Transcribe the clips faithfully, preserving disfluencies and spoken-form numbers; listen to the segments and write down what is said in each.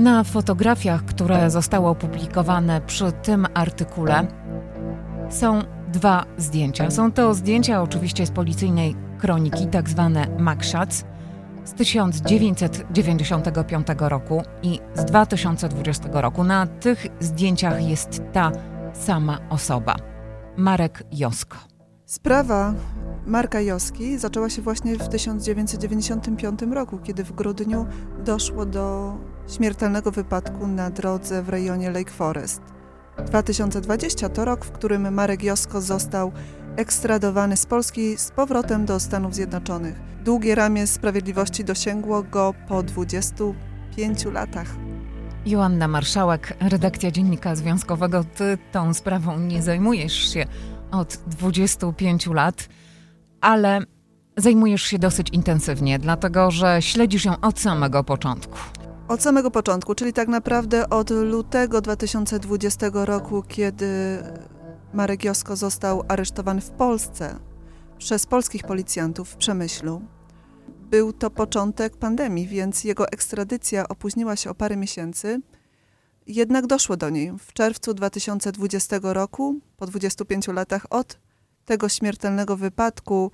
Na fotografiach, które zostały opublikowane przy tym artykule, są dwa zdjęcia. Są to zdjęcia oczywiście z policyjnej kroniki, tak zwane mugshots, z tysiąc dziewięćset dziewięćdziesiątego piątego roku i z dwa tysiące dwudziestego roku. Na tych zdjęciach jest ta sama osoba, Marek Josko. Sprawa Marka Joski zaczęła się właśnie w tysiąc dziewięćset dziewięćdziesiątym piątym roku, kiedy w grudniu doszło do śmiertelnego wypadku na drodze w rejonie Lake Forest. dwa tysiące dwudziesty to rok, w którym Marek Josko został ekstradowany z Polski z powrotem do Stanów Zjednoczonych. Długie ramię sprawiedliwości dosięgło go po dwudziestu pięciu latach. Joanna Marszałek, redakcja Dziennika Związkowego. Ty tą sprawą nie zajmujesz się od dwudziestu pięciu lat, ale zajmujesz się dosyć intensywnie, dlatego że śledzisz ją od samego początku. Od samego początku, czyli tak naprawdę od lutego dwa tysiące dwudziestego roku, kiedy Marek Josko został aresztowany w Polsce przez polskich policjantów w Przemyślu. Był to początek pandemii, więc jego ekstradycja opóźniła się o parę miesięcy. Jednak doszło do niej w czerwcu dwa tysiące dwudziestego roku, po dwudziestu pięciu latach od tego śmiertelnego wypadku.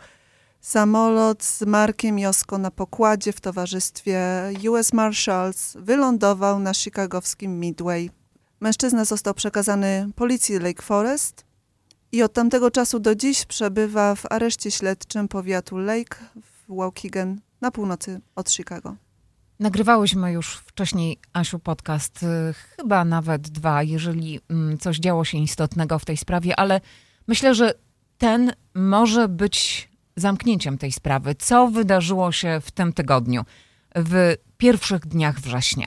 Samolot z Markiem Josko na pokładzie w towarzystwie U S Marshals wylądował na chicagowskim Midway. Mężczyzna został przekazany policji Lake Forest i od tamtego czasu do dziś przebywa w areszcie śledczym powiatu Lake w Waukegan na północy od Chicago. Nagrywałyśmy już wcześniej, Asiu, podcast, chyba nawet dwa, jeżeli coś działo się istotnego w tej sprawie, ale myślę, że ten może być zamknięciem tej sprawy. Co wydarzyło się w tym tygodniu, w pierwszych dniach września?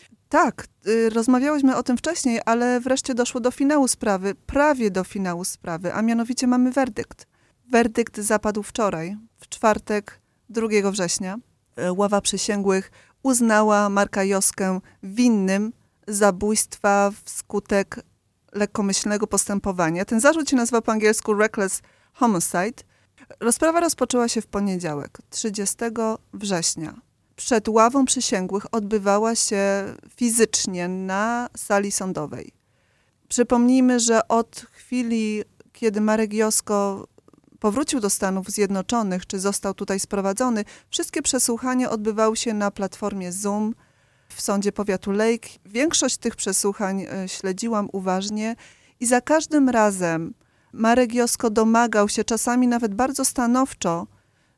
Tak, y, rozmawiałyśmy o tym wcześniej, ale wreszcie doszło do finału sprawy, prawie do finału sprawy, a mianowicie mamy werdykt. Werdykt zapadł wczoraj, w czwartek, drugiego września. Ława przysięgłych uznała Marka Joskę winnym zabójstwa wskutek lekkomyślnego postępowania. Ten zarzut się nazywa po angielsku reckless homicide. Rozprawa rozpoczęła się w poniedziałek, trzydziestego września. Przed ławą przysięgłych odbywała się fizycznie na sali sądowej. Przypomnijmy, że od chwili, kiedy Marek Josko powrócił do Stanów Zjednoczonych, czy został tutaj sprowadzony, wszystkie przesłuchania odbywały się na platformie Zoom w sądzie powiatu Lake. Większość tych przesłuchań śledziłam uważnie i za każdym razem Marek Josko domagał się, czasami nawet bardzo stanowczo,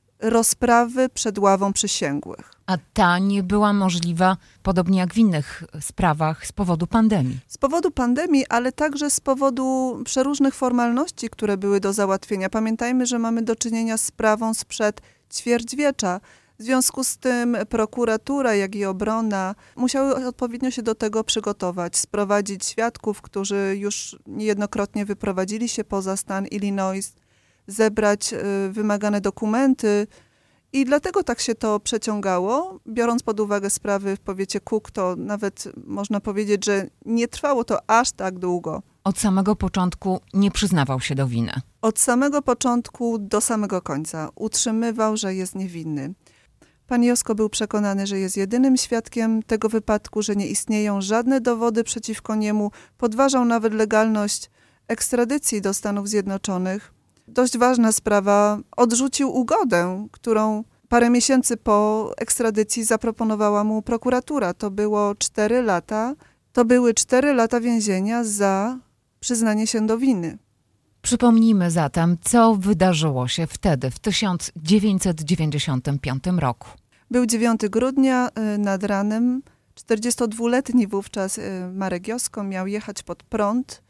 rozprawy przed ławą przysięgłych. A ta nie była możliwa, podobnie jak w innych sprawach, z powodu pandemii. Z powodu pandemii, ale także z powodu przeróżnych formalności, które były do załatwienia. Pamiętajmy, że mamy do czynienia z sprawą sprzed ćwierćwiecza. W związku z tym prokuratura, jak i obrona musiały odpowiednio się do tego przygotować, sprowadzić świadków, którzy już niejednokrotnie wyprowadzili się poza stan Illinois, zebrać y, wymagane dokumenty i dlatego tak się to przeciągało. Biorąc pod uwagę sprawy w powiecie Cook, to nawet można powiedzieć, że nie trwało to aż tak długo. Od samego początku nie przyznawał się do winy. Od samego początku do samego końca utrzymywał, że jest niewinny. Pan Josko był przekonany, że jest jedynym świadkiem tego wypadku, że nie istnieją żadne dowody przeciwko niemu. Podważał nawet legalność ekstradycji do Stanów Zjednoczonych. Dość ważna sprawa, odrzucił ugodę, którą parę miesięcy po ekstradycji zaproponowała mu prokuratura. To było cztery lata, to były cztery lata więzienia za przyznanie się do winy. Przypomnijmy zatem, co wydarzyło się wtedy, w tysiąc dziewięćset dziewięćdziesiątym piątym roku. Był dziewiątego grudnia, nad ranem. czterdziestodwuletni wówczas Marek Josko miał jechać pod prąd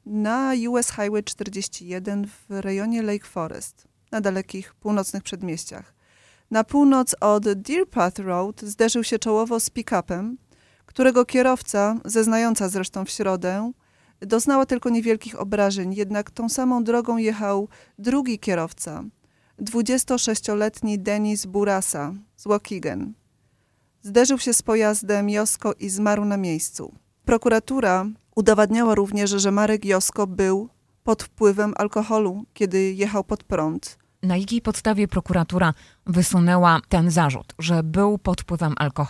na U S Highway czterdzieści jeden w rejonie Lake Forest, na dalekich północnych przedmieściach. Na północ od Deer Path Road zderzył się czołowo z pick-upem, którego kierowca, zeznająca zresztą w środę, doznała tylko niewielkich obrażeń, jednak tą samą drogą jechał drugi kierowca, dwudziestosześcioletni Dennis Burasa z Waukegan. Zderzył się z pojazdem Josko i zmarł na miejscu. Prokuratura udowadniała również, że Marek Josko był pod wpływem alkoholu, kiedy jechał pod prąd. Na jakiej podstawie prokuratura wysunęła ten zarzut, że był pod wpływem alkoholu?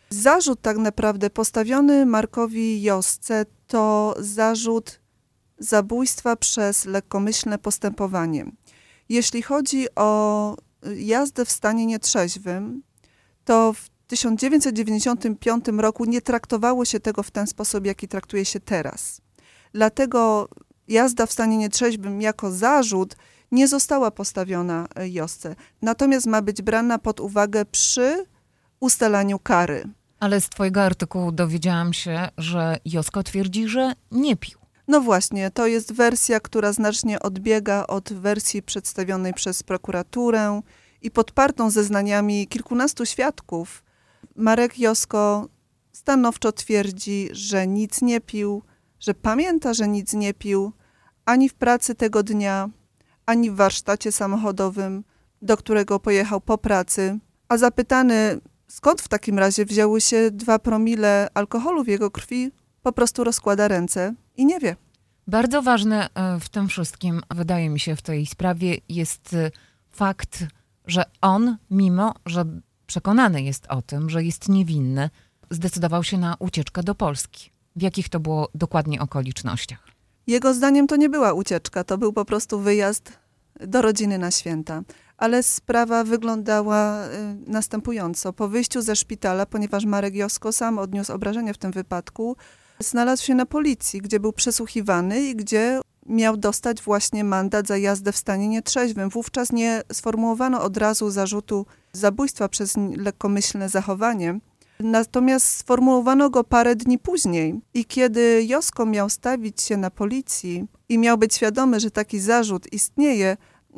Zarzut tak naprawdę postawiony Markowi Josce to zarzut zabójstwa przez lekkomyślne postępowanie. Jeśli chodzi o jazdę w stanie nietrzeźwym, to w tysiąc dziewięćset dziewięćdziesiątym piątym roku nie traktowało się tego w ten sposób, jaki traktuje się teraz. Dlatego jazda w stanie nietrzeźwym jako zarzut nie została postawiona Josce. Natomiast ma być brana pod uwagę przy ustalaniu kary. Ale z twojego artykułu dowiedziałam się, że Josko twierdzi, że nie pił. No właśnie, to jest wersja, która znacznie odbiega od wersji przedstawionej przez prokuraturę i podpartą zeznaniami kilkunastu świadków. Marek Josko stanowczo twierdzi, że nic nie pił, że pamięta, że nic nie pił, ani w pracy tego dnia, ani w warsztacie samochodowym, do którego pojechał po pracy. A zapytany, skąd w takim razie wzięły się dwa promile alkoholu w jego krwi, po prostu rozkłada ręce i nie wie. Bardzo ważne w tym wszystkim, wydaje mi się, w tej sprawie jest fakt, że on, mimo że przekonany jest o tym, że jest niewinny, zdecydował się na ucieczkę do Polski. W jakich to było dokładnie okolicznościach? Jego zdaniem to nie była ucieczka, to był po prostu wyjazd do rodziny na święta. Ale sprawa wyglądała y, następująco. Po wyjściu ze szpitala, ponieważ Marek Josko sam odniósł obrażenia w tym wypadku, znalazł się na policji, gdzie był przesłuchiwany i gdzie miał dostać właśnie mandat za jazdę w stanie nietrzeźwym. Wówczas nie sformułowano od razu zarzutu zabójstwa przez lekkomyślne zachowanie. Natomiast sformułowano go parę dni później i kiedy Josko miał stawić się na policji i miał być świadomy, że taki zarzut istnieje,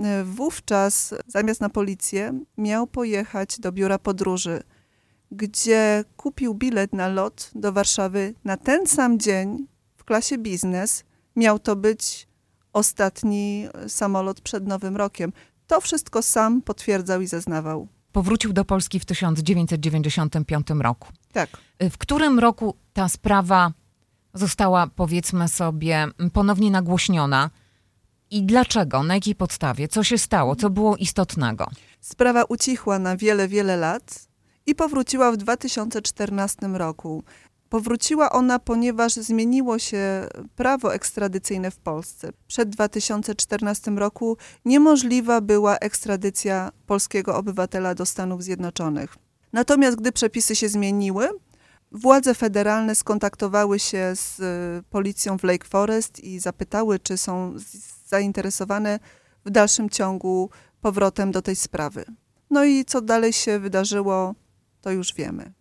wówczas zamiast na policję miał pojechać do biura podróży, gdzie kupił bilet na lot do Warszawy na ten sam dzień w klasie biznes. Miał to być ostatni samolot przed Nowym Rokiem. To wszystko sam potwierdzał i zeznawał. Powrócił do Polski w tysiąc dziewięćset dziewięćdziesiątym piątym roku. Tak. W którym roku ta sprawa została, powiedzmy sobie, ponownie nagłośniona? I dlaczego? Na jakiej podstawie? Co się stało? Co było istotnego? Sprawa ucichła na wiele, wiele lat i powróciła w dwa tysiące czternastym roku. Powróciła ona, ponieważ zmieniło się prawo ekstradycyjne w Polsce. Przed dwa tysiące czternastym roku niemożliwa była ekstradycja polskiego obywatela do Stanów Zjednoczonych. Natomiast gdy przepisy się zmieniły, władze federalne skontaktowały się z policją w Lake Forest i zapytały, czy są zainteresowane w dalszym ciągu powrotem do tej sprawy. No i co dalej się wydarzyło, to już wiemy.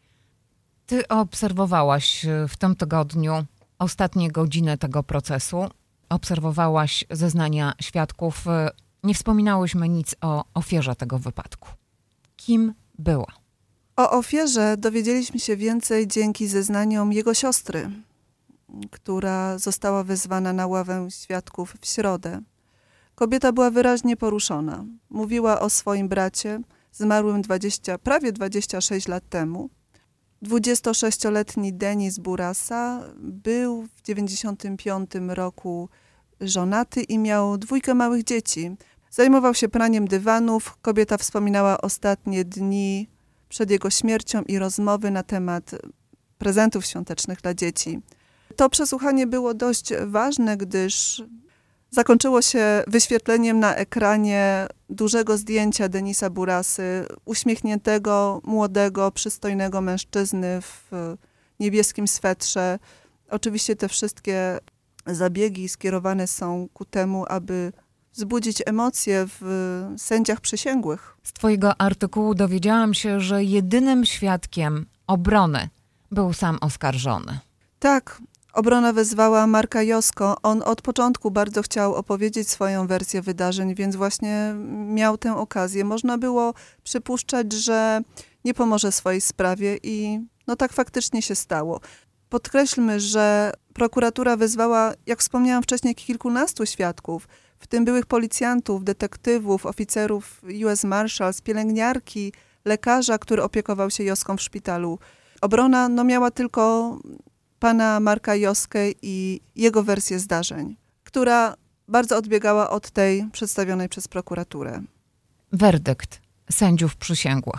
Ty obserwowałaś w tym tygodniu ostatnie godziny tego procesu. Obserwowałaś zeznania świadków. Nie wspominałyśmy nic o ofierze tego wypadku. Kim była? O ofierze dowiedzieliśmy się więcej dzięki zeznaniom jego siostry, która została wezwana na ławę świadków w środę. Kobieta była wyraźnie poruszona. Mówiła o swoim bracie, zmarłym dwadzieścia, prawie dwadzieścia sześć lat temu. dwudziestosześcioletni Denis Burasa był w dziewięćdziesiątym piątym roku żonaty i miał dwójkę małych dzieci. Zajmował się praniem dywanów. Kobieta wspominała ostatnie dni przed jego śmiercią i rozmowy na temat prezentów świątecznych dla dzieci. To przesłuchanie było dość ważne, gdyż zakończyło się wyświetleniem na ekranie dużego zdjęcia Denisa Burasy, uśmiechniętego, młodego, przystojnego mężczyzny w niebieskim swetrze. Oczywiście te wszystkie zabiegi skierowane są ku temu, aby wzbudzić emocje w sędziach przysięgłych. Z twojego artykułu dowiedziałam się, że jedynym świadkiem obrony był sam oskarżony. Tak. Obrona wezwała Marka Josko. On od początku bardzo chciał opowiedzieć swoją wersję wydarzeń, więc właśnie miał tę okazję. Można było przypuszczać, że nie pomoże swojej sprawie i no tak faktycznie się stało. Podkreślmy, że prokuratura wezwała, jak wspomniałam wcześniej, kilkunastu świadków, w tym byłych policjantów, detektywów, oficerów U S Marshals, pielęgniarki, lekarza, który opiekował się Joską w szpitalu. Obrona no, miała tylko pana Marka Joskę i jego wersję zdarzeń, która bardzo odbiegała od tej przedstawionej przez prokuraturę. Werdykt sędziów przysięgłych.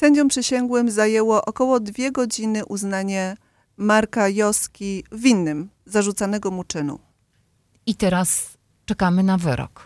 Sędziom przysięgłym zajęło około dwie godziny uznanie Marka Joski winnym zarzucanego mu czynu. I teraz czekamy na wyrok.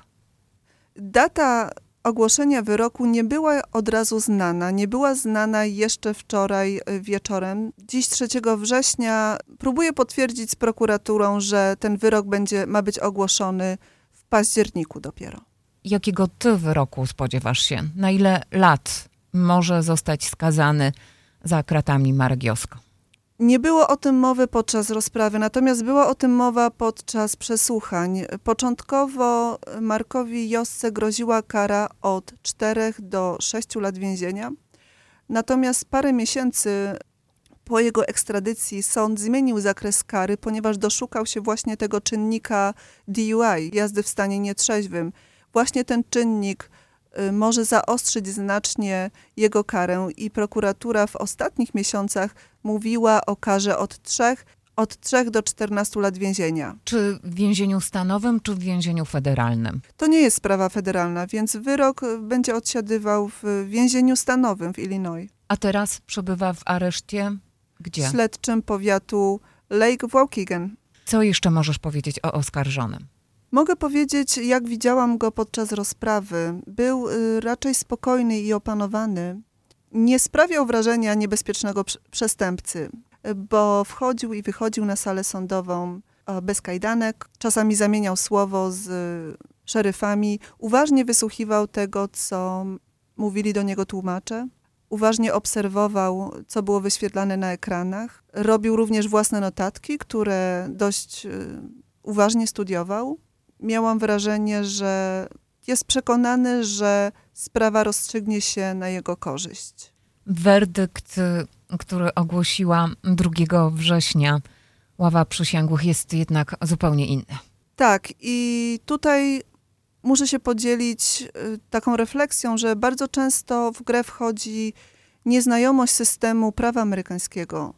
Data ogłoszenia wyroku nie była od razu znana. Nie była znana jeszcze wczoraj wieczorem. Dziś trzeciego września próbuję potwierdzić z prokuraturą, że ten wyrok będzie, ma być ogłoszony w październiku dopiero. Jakiego ty wyroku spodziewasz się? Na ile lat może zostać skazany za kratami Marek Joska? Nie było o tym mowy podczas rozprawy, natomiast była o tym mowa podczas przesłuchań. Początkowo Markowi Josce groziła kara od czterech do sześciu lat więzienia. Natomiast parę miesięcy po jego ekstradycji sąd zmienił zakres kary, ponieważ doszukał się właśnie tego czynnika D U I, jazdy w stanie nietrzeźwym. Właśnie ten czynnik może zaostrzyć znacznie jego karę i prokuratura w ostatnich miesiącach mówiła o karze od trzech, od trzech do czternastu lat więzienia. Czy w więzieniu stanowym, czy w więzieniu federalnym? To nie jest sprawa federalna, więc wyrok będzie odsiadywał w więzieniu stanowym w Illinois. A teraz przebywa w areszcie gdzie? Śledczym powiatu Lake Waukegan. Co jeszcze możesz powiedzieć o oskarżonym? Mogę powiedzieć, jak widziałam go podczas rozprawy. Był y, raczej spokojny i opanowany. Nie sprawiał wrażenia niebezpiecznego pr- przestępcy, bo wchodził i wychodził na salę sądową y, bez kajdanek. Czasami zamieniał słowo z y, szeryfami. Uważnie wysłuchiwał tego, co mówili do niego tłumacze. Uważnie obserwował, co było wyświetlane na ekranach. Robił również własne notatki, które dość y, uważnie studiował. Miałam wrażenie, że jest przekonany, że sprawa rozstrzygnie się na jego korzyść. Werdykt, który ogłosiła drugiego września ława przysięgłych, jest jednak zupełnie inny. Tak, i tutaj muszę się podzielić taką refleksją, że bardzo często w grę wchodzi nieznajomość systemu prawa amerykańskiego.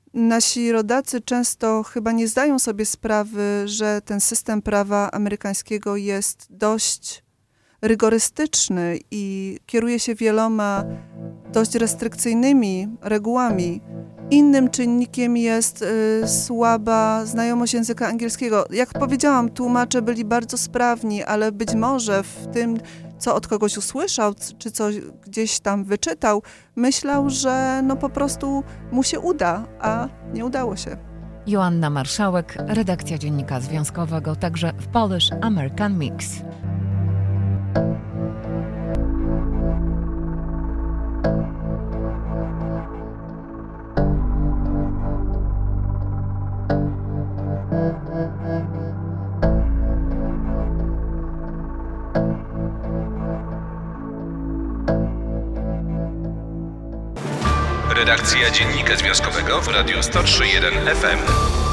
Nasi rodacy często chyba nie zdają sobie sprawy, że ten system prawa amerykańskiego jest dość rygorystyczny i kieruje się wieloma dość restrykcyjnymi regułami. Innym czynnikiem jest y, słaba znajomość języka angielskiego. Jak powiedziałam, tłumacze byli bardzo sprawni, ale być może w tym, co od kogoś usłyszał, czy coś gdzieś tam wyczytał, myślał, że no po prostu mu się uda, a nie udało się. Joanna Marszałek, redakcja Dziennika Związkowego, także w Polish American Mix. Redakcja Dziennika Związkowego w Radiu sto trzy jeden F M.